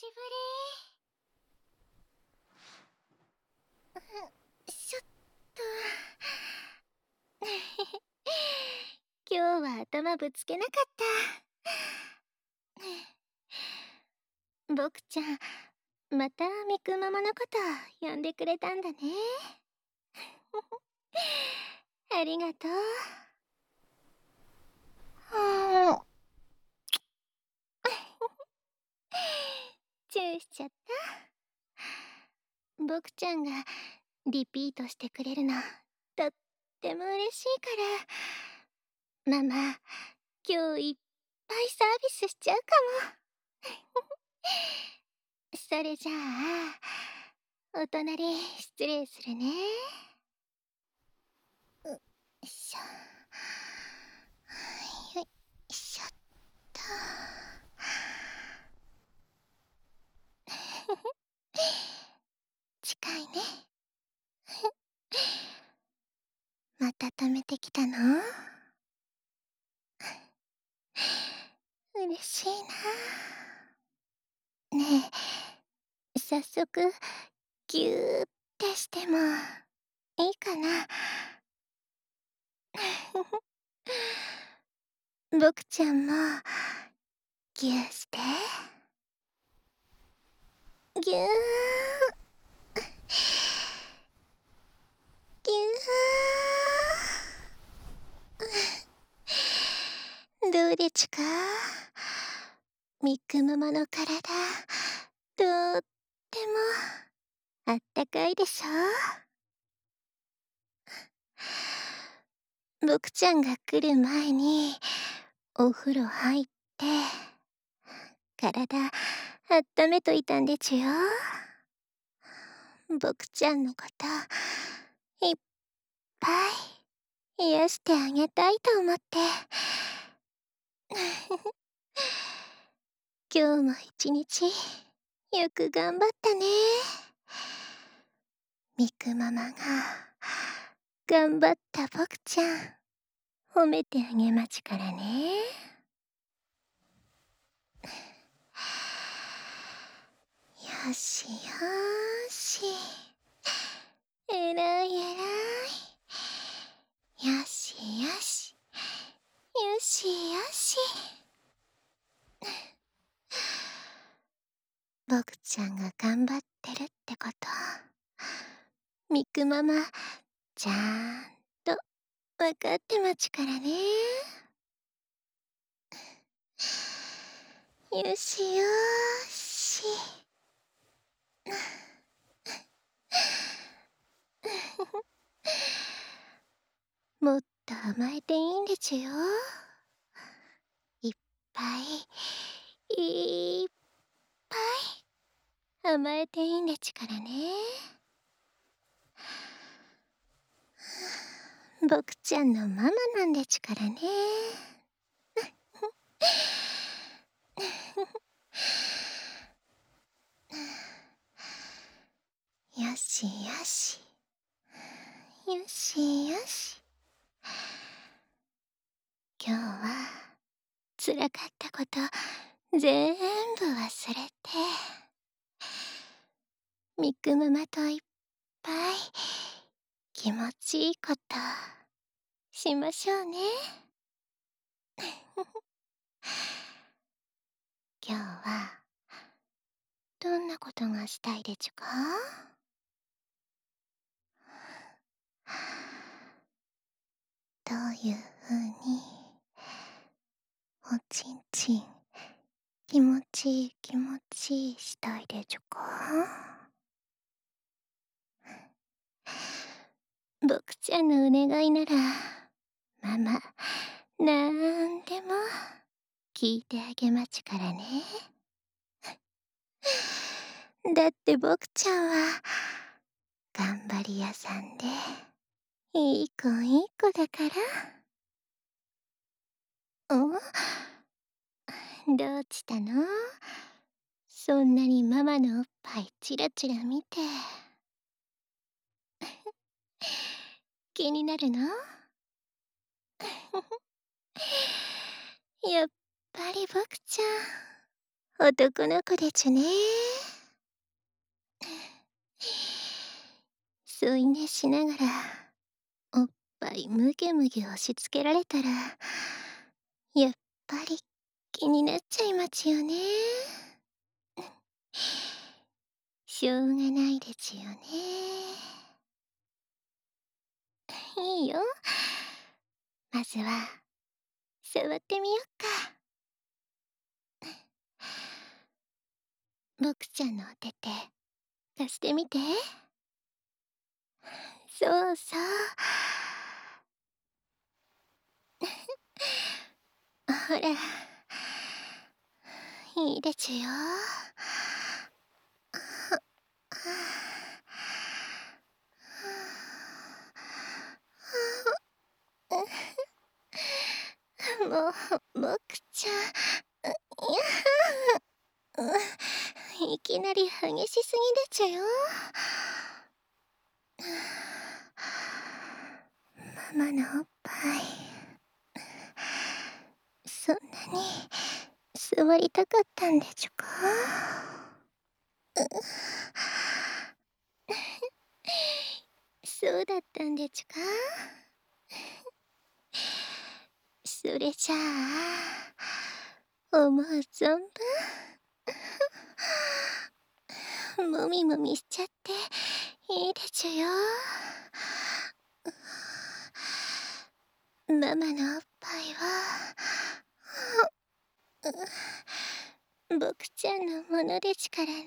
ぶり。ちょっと今日は頭ぶつけなかった。僕ちゃん、またミクママのこと呼んでくれたんだね。ありがとう。チューしちゃった。僕ちゃんがリピートしてくれるのとっても嬉しいから、ママ今日いっぱいサービスしちゃうかも。それじゃあお隣失礼するね。よいしょ、よいしょっと。近いね。また止めてきたの？嬉しいな。ねえ、早速ギューってしてもいいかな？僕ちゃんもギューして。ギューギュー。どうでちゅか？ミクママの体とってもあったかいでしょ？僕ちゃんが来る前にお風呂入って体温めといたんでちゅよ。僕ちゃんのこといっぱい癒してあげたいと思って。今日も一日よく頑張ったね。ミクママが頑張った僕ちゃん褒めてあげまちからね。よしよし、えらいえらい。よしよし、よしよし。僕ちゃんが頑張ってるってことミクママちゃんと分かってまちからね。よしよし。もっと甘えていいんでちゅよ。いっぱいいっぱい甘えていいんでちからね。僕ちゃんのママなんでちからね。よしよし、よしよし。今日は辛かったこと全部忘れてミクママといっぱい気持ちいいことしましょうね。今日はどんなことがしたいでちゅか？どういうふうにおちんちん気持ちいい気持ちいいしたいでちゅか？僕ちゃんのお願いならママなんでも聞いてあげまちからね。だって僕ちゃんは頑張り屋さんでいい子いい子だから。どうしたの？そんなにママのおっぱいチラチラ見て気になるの？やっぱり僕ちゃん男の子でちゅね。添い寝しながらおっぱいむぎゅむぎゅ押し付けられたら、やっぱり気になっちゃいまちよね。しょうがないでちゅよね。いいよ。まずは触ってみよっか。僕ちゃんのお手手貸してみて。そうそう。ほら、いいでちゅよ。もう、僕ちゃん、いきなり激しすぎでちゅよ。ママのおっぱい、そんなに触りたかったんでちゅか。そうだったんでちゅか。それじゃあ、思う存分もみもみしちゃっていいでちゅよ。ママのおっぱいは僕ちゃんのものでちからね。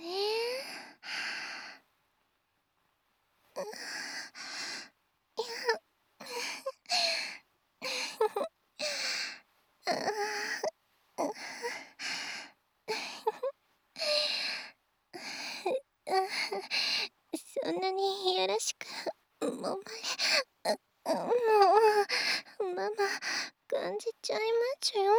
そんなによろしくもまれ、もうママ感じちゃいまちゅよ。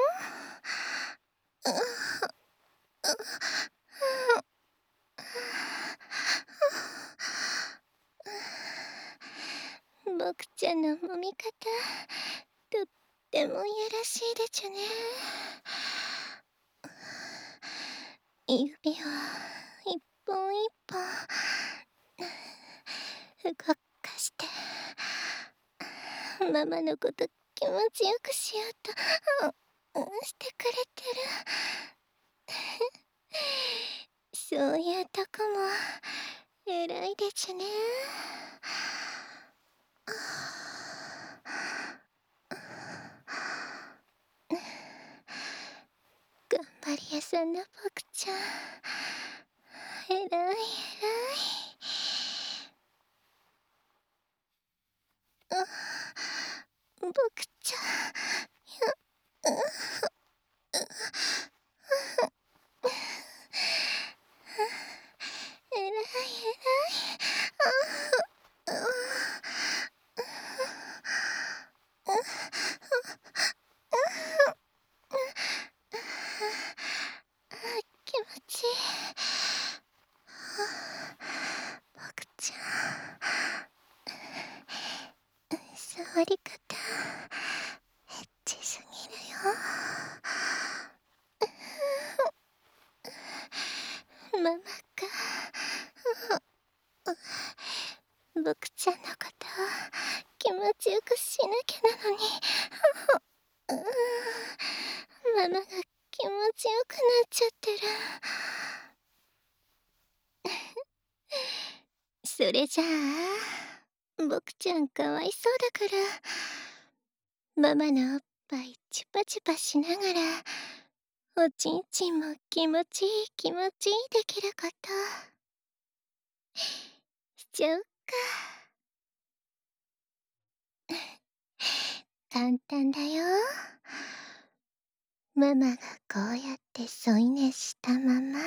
僕ちゃんの揉み方とってもいやらしいでちゅね。指を一本一本動かしてママのこと気持ちよくしようとしてくれてる。そういうとこも偉いでちゅね。頑張り屋さんの僕ちゃん、偉い偉い。僕ちゃん、偉い偉い。気持ちいい。僕ちゃん、触り方エッチすぎるよ。ママが僕ちゃんのこと気持ちよくしなきゃなのに、ママが気持ちよくなっちゃってる。それじゃあ僕ちゃんかわいそうだからママのおっぱいチュパチュパしながらおちんちんも気持ちいい気持ちいいできることしちゃおっか。簡単だよ。ママがこうやって添い寝したまま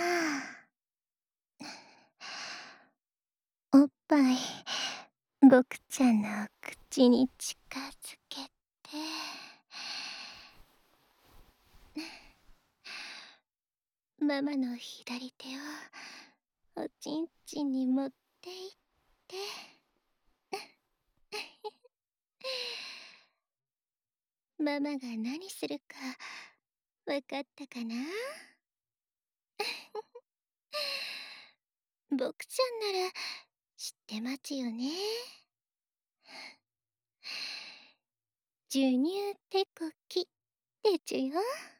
おっぱい僕ちゃんの口に近づけてママの左手をおちんちんに持っていってママが何するかわかったかな？ 僕ちゃんなら知ってますよね。授乳手こきでちゅよ。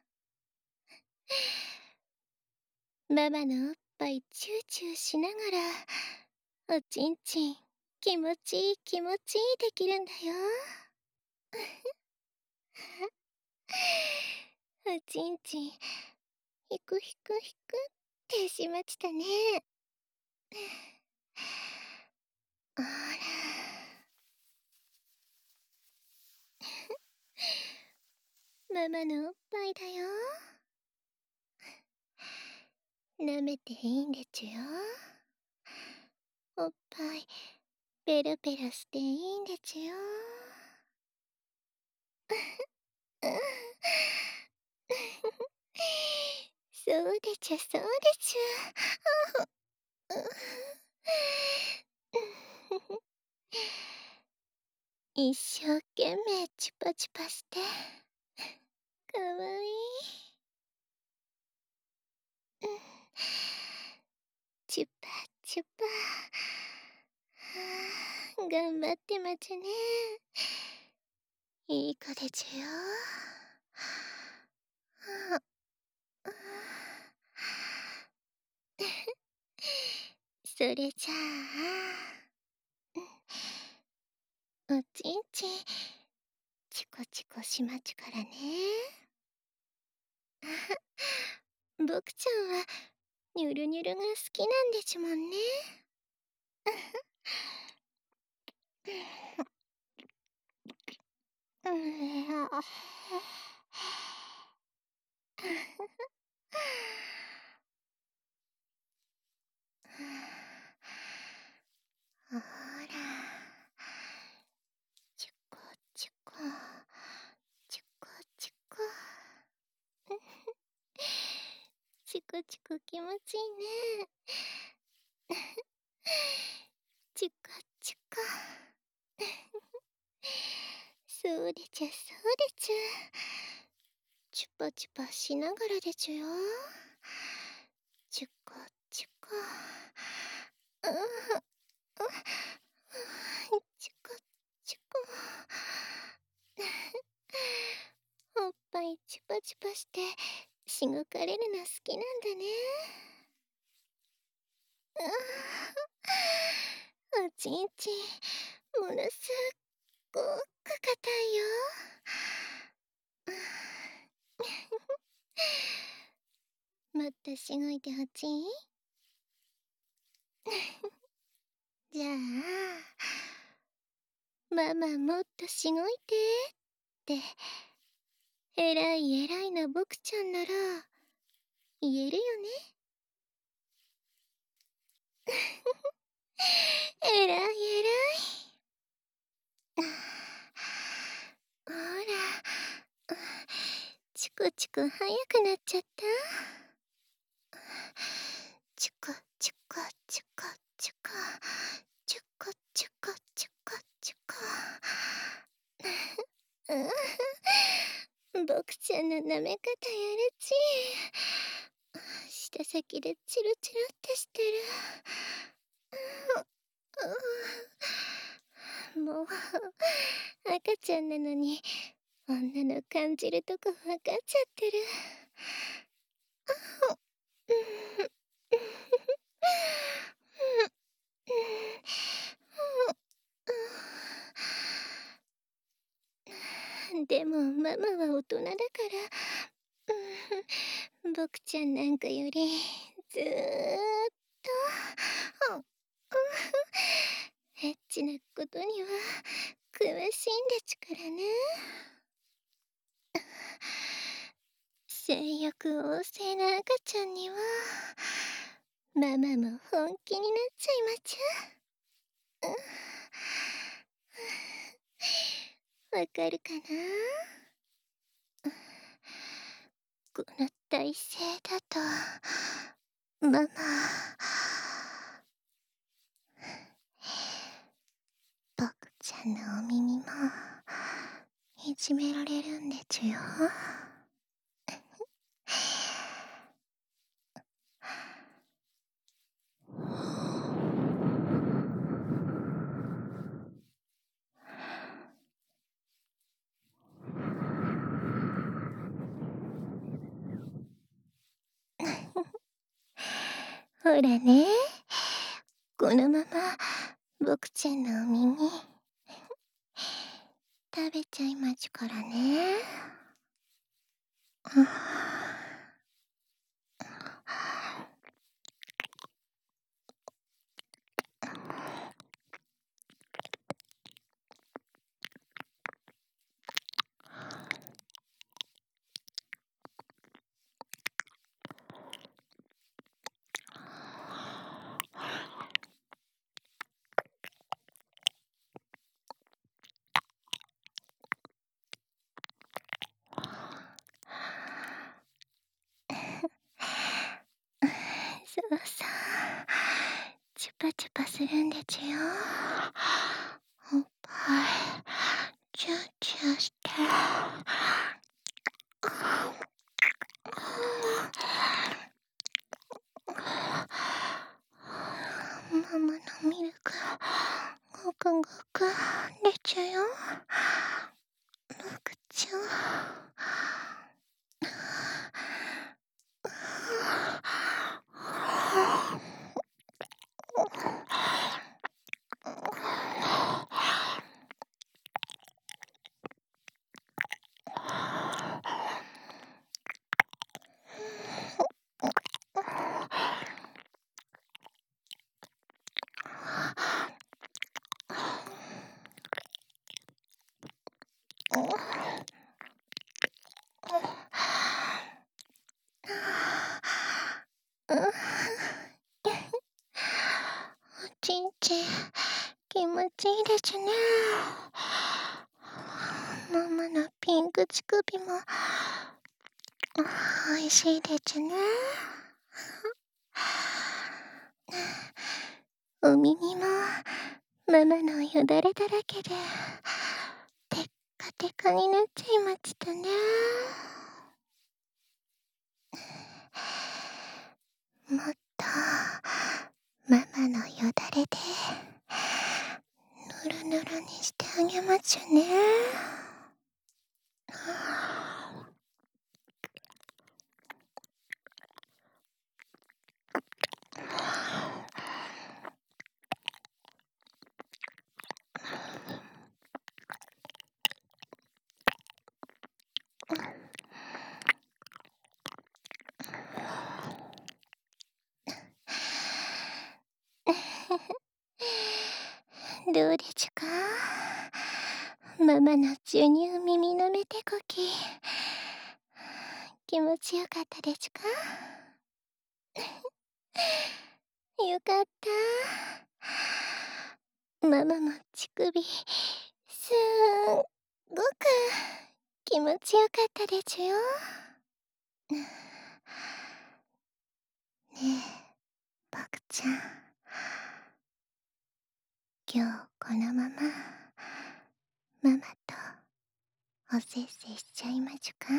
ママのおっぱいチューチューしながら、おちんちん気持ちいい気持ちいいできるんだよ。おちんちんひくひくひくってしましたね。あら。ママのおっぱいだよ。舐めていいんでちゅよ。おっぱいペロペロしていいんでちゅよ。そうでちゅそうでちゅ。一生懸命チュパチュパしてかわいい。チュパチュパ。頑張ってまちゅね。いい子でちゅよ。それじゃあ、おちんちんチコチコしまちゅからね。僕ちゃんはニュルニュルが好きなんでちゅもんね。ほら、チコチコチコチコ。チコチコ気持ちいいね。チコチコ。そうでちゅそうでちゅ。チュパチュパしながらでちゅよ。チュコチュコ。チュコチュコ。おっぱいチュパチュパしてしごかれるの好きなんだね。おちんちんものすっごくかたいよ。もっとしごいてほちい。じゃあ、ママもっとしごいてってえらいえらいな僕ちゃんなら言えるよね。えらいえらい。ほら、チコチコ早くなっちゃった。チコチコチコチコチコチコチコチコ。僕ちゃんの舐め方やるち。舌先でチルチルってしてる。もう赤ちゃんなのに女の感じるとこ分かっちゃってる。でもママは大人だから、僕ちゃんなんかよりずーっとエッチなことには詳しいんでちゅからね。性欲旺盛な赤ちゃんにはママも本気になっちゃいまちゅ。わかるかな。この体勢だとママ僕ちゃんのお耳もいじめられるんでちゅよ。 ほらね、このまま僕ちゃんのお耳食べちゃいまちゅからね。そうそう、チュパチュパするんでちゅよ。おっぱいチューチューして、ママのミルクごくごく出ちゃうよ。僕ちゃんおちんちん気持ちいいでちゅね。ママのピンク乳首もおいしいでちゅね。お耳もママのよだれだらけでテッカテカになっちゃいましたね。もっとママのよだれでぬるぬるにしてあげまちゅね。どうでちゅか、ママの授乳耳のめてこき気持ちよかったでちゅか。よかった。ママも乳首すんごく気持ちよかったでちゅよ。ねえ僕ちゃん、今日このままママとおせっせしちゃいまちゅか。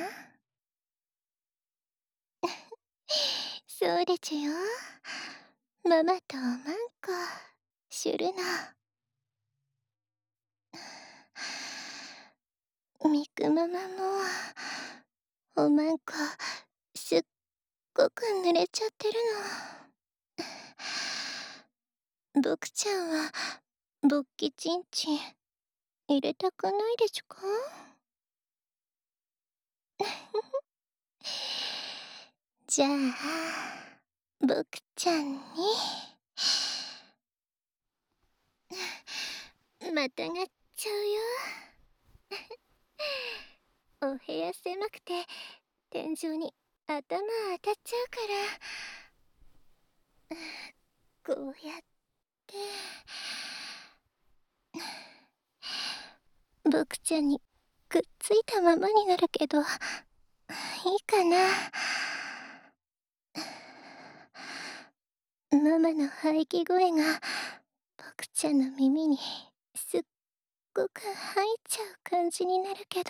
そうでちゅよ。ママとおまんこしゅるの。みくママもおまんこすっごく濡れちゃってるの。僕ちゃんは勃起ちんちん入れたくないでちゅか。じゃあ僕ちゃんにまたがっちゃうよ。お部屋狭くて天井に頭当たっちゃうから、こうやって僕ちゃんにくっついたままになるけどいいかな。ママの排気声が僕ちゃんの耳にすっごく入っちゃう感じになるけど、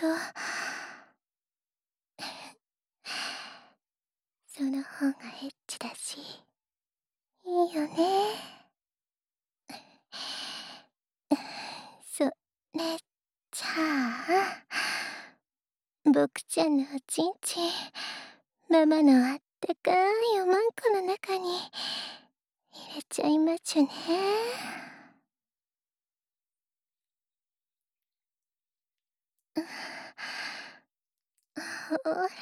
その方がエッチだしいいよね。それじゃあ僕ちゃんのおちんちんママのあったかいおまんこの中に入れちゃいまちゅね。ほら。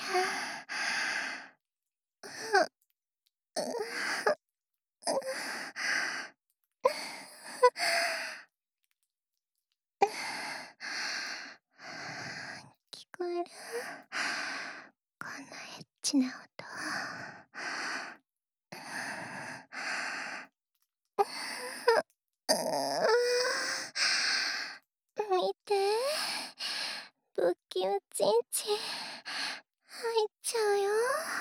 聞こえる？こんなエッチな音。見て、ぶっきゅうちんちん入っちゃうよ。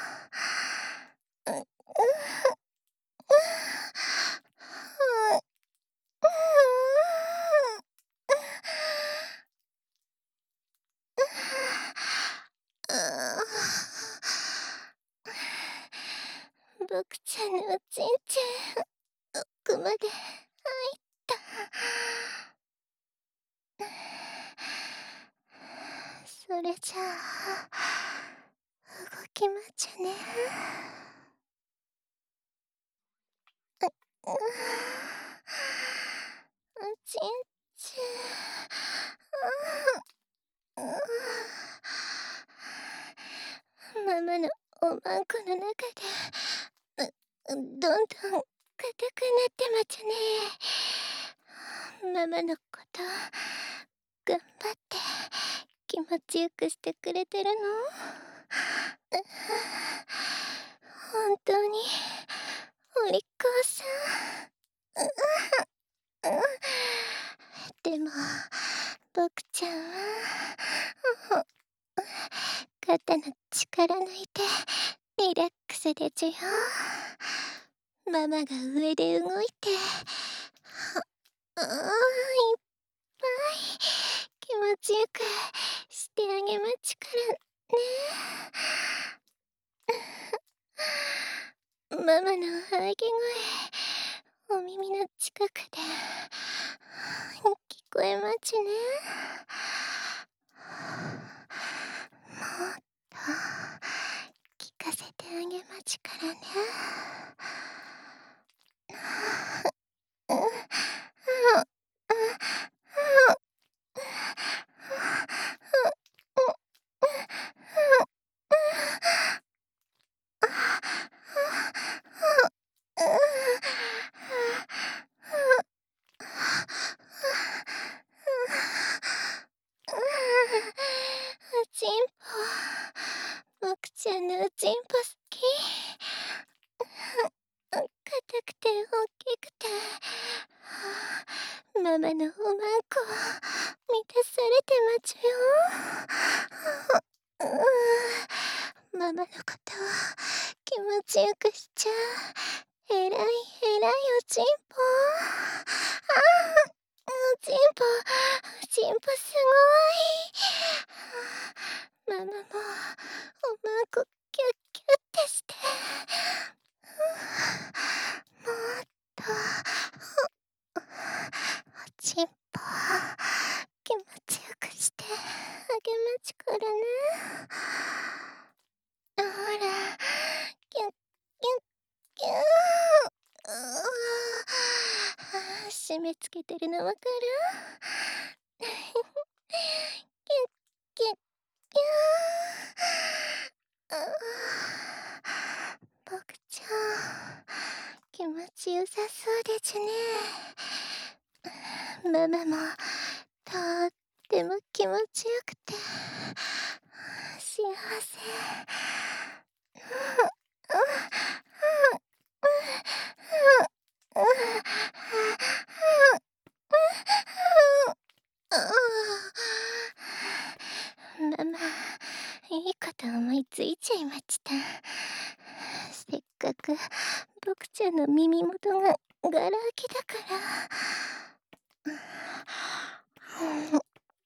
僕ちゃんのおちんちん奥まで入った。それじゃあ動きまちゅね。おちんちん。ママのおまんこの中でどんどん硬くなってまちゅね。ママのこと頑張って気持ちよくしてくれてるの？本当にお利口さん。でも僕ちゃんは肩の力抜いてリラックスでちゅよ。ママが上で動いていっぱい気持ちよくしてあげまちゅからね。ママの喘ぎ声お耳の近くで聞こえまちゅね。もっと聞かせてあげまちゅからね。おちんぽ、僕ちゃんのおちんぽ好き。硬くて大きくてママのおまんこ満たされてまちゅよ。ママのこと気持ちよくしちゃうえらいえらいおちんぽ。おちんぽおちんぽすごい。ママもおまんこキュッキュッてして。もっとおちんぽ気持ちよくしてあげまちゅからね。ほらキュッキュッキュー。締め付けてるのわかる？キュッキュッキュー。僕ちゃん気持ちよさそうでちゅね。ママもとっても気持ちよくて幸せ。ママいいこと思いついちゃいました。せっかく僕ちゃんの耳元がガラ空きだから。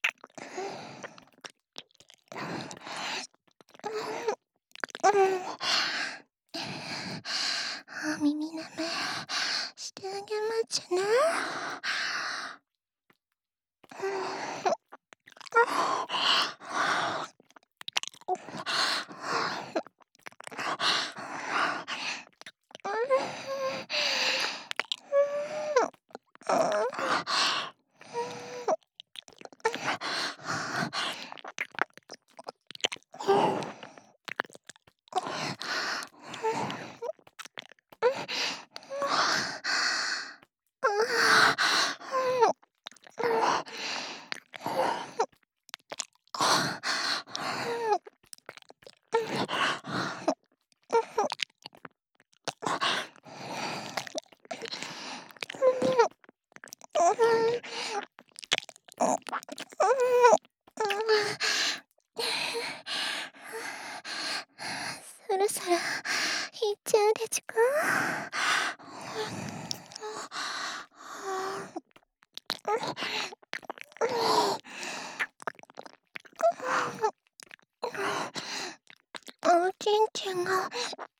お耳舐めしてあげまちゅね。 ろそろ行っちゃうでちゅか。おちんちんがワン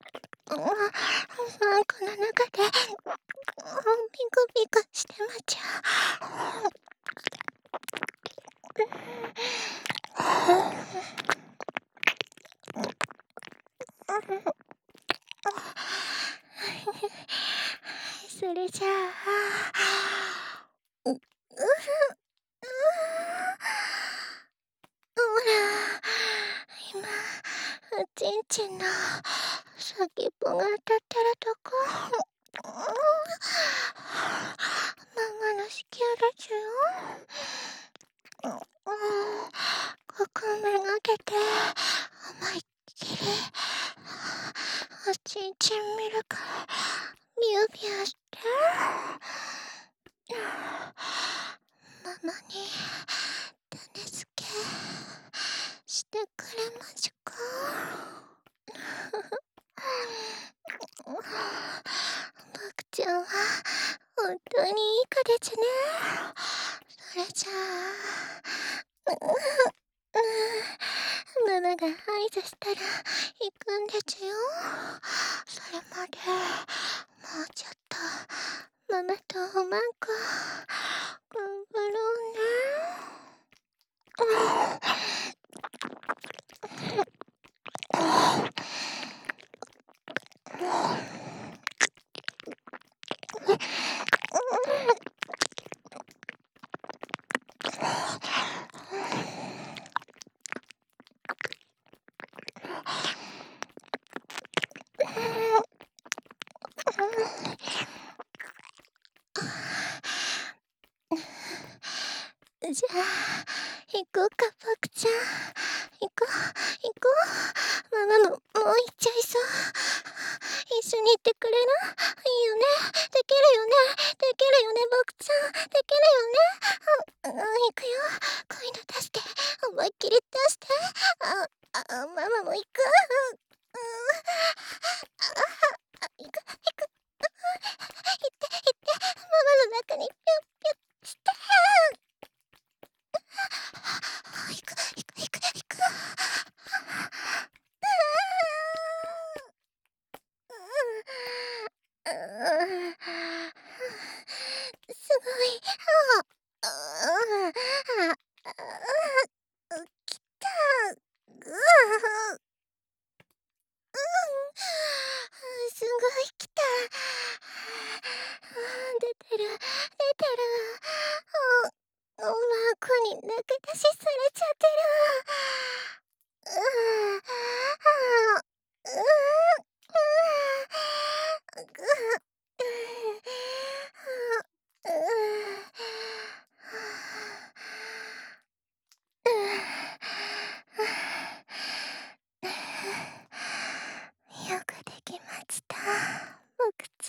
コの中でビクビクしてまちゃう。それじゃあ、ほら、今、おちんちんの先っぽが当たってるとこ。ママの好きやだちゅよ。ここめがけて、思いっきり、おちんちんミルク、ビュービューして。ママに種付けしてくれましゅか。僕ちゃんは本当にいい子でちゅね。それじゃあ、ママが合図したら行くんでちゅよ。それまでもうちょっとママとおまんこ頑張ろうね。じゃあ、行こうか、僕ちゃん。行こう、行こう。ママも、もう行っちゃいそう。一緒に行ってくれる？いいよね。できるよね。できるよね、僕ちゃん。できるよね。行くよ。声の出して。思いっきり出して。ママも行く。行く、行く。行って、行って。ママの中にピュッピュッして。行く、行く、行く、行く。すごい。きた。すごいきた。出てる、出てる。おまんこに抜け出しされちゃってる。よくできました、僕ちゃ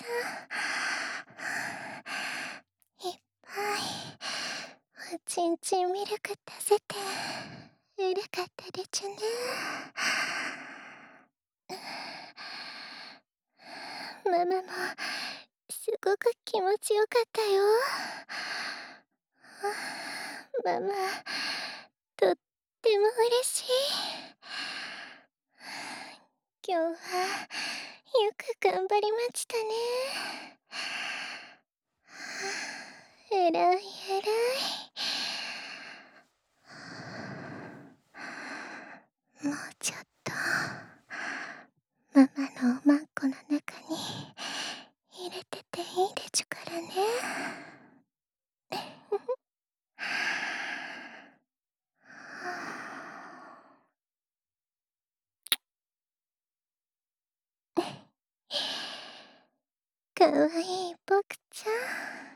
ん。いっぱいおちんちんミルク出せてうれかったでちゅね。ママもすごく気持ちよかったよ。ママ、とっても嬉しい。今日はよく頑張りましたね。えらいえらい。もうちょっとママのおまんこの中に入れてていいでちゅからね。かわいい僕ちゃん。